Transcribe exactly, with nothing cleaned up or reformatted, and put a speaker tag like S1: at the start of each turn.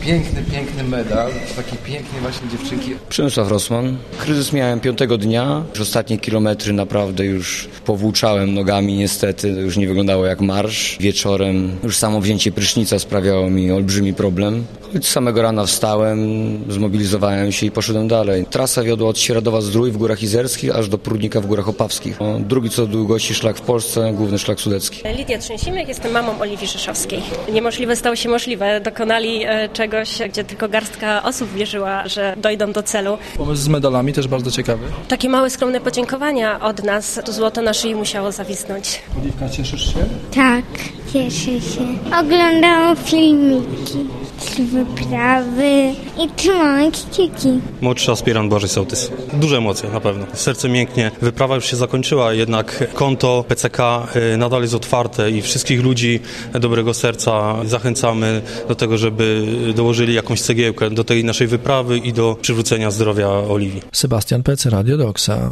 S1: Piękny, piękny medal, takiej pięknej właśnie dziewczynki.
S2: Przemysław Rossmann. Kryzys miałem piątego dnia. Już ostatnie kilometry naprawdę już powłóczałem nogami niestety. Już nie wyglądało jak marsz. Wieczorem już samo wzięcie prysznica sprawiało mi olbrzymi problem. Choć z samego rana wstałem, zmobilizowałem się i poszedłem dalej. Trasa wiodła od Sieradowa-Zdrój w Górach Izerskich aż do Prudnika w Górach Opawskich. O, drugi co do długości szlak w Polsce, główny szlak sudecki.
S3: Lidia Trzęsimek, jestem mamą Oliwii Rzeszowskiej. Niemożliwe stało się możliwe. Dokonali e, czegoś, gdzie tylko garstka osób wierzyła, że dojdą do celu.
S4: Pomysł z medalami też bardzo ciekawy.
S3: Takie małe, skromne podziękowania od nas. To złoto na szyi musiało zawisnąć.
S4: Oliwka, cieszysz się?
S5: Tak, cieszę się. Oglądałam filmiki z wyprawy i trzymałam kciuki.
S6: Młodszy aspirant Błażej Sołtys. Duże emocje na pewno. Serce mięknie. Wyprawa już się zakończyła, jednak konto P C K nadal jest otwarte i wszystkich ludzi dobrego serca zachęcamy do tego, żeby dołożyli jakąś cegiełkę do tej naszej wyprawy i do przywrócenia zdrowia Oliwii.
S4: Sebastian Pec, Radio Doxa.